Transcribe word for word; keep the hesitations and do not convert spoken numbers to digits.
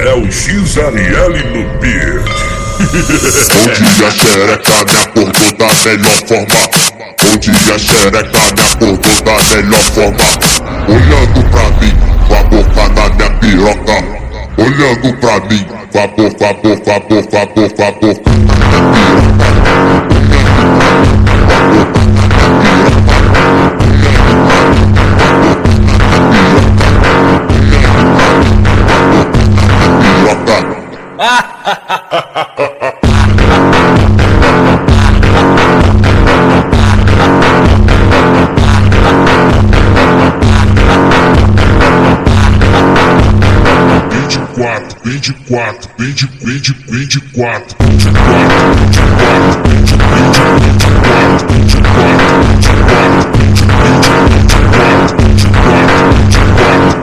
É o X R L no beat. Onde a xereca me acordou da melhor forma. Onde a xereca me acordou da melhor forma. Olhando pra mim, com a boca na minha piroca. Olhando pra mim, com a boca, com a boca, com a boca, com a boca, com a boca na minha vinte e quatro, vinte e quatro, vinte, vinte, vinte e quatro, vinte e quatro, vinte e quatro, vinte, vinte, vinte e quatro, vinte e quatro, vinte e quatro, vinte, vinte, vinte e quatro, vinte e quatro, vinte e quatro.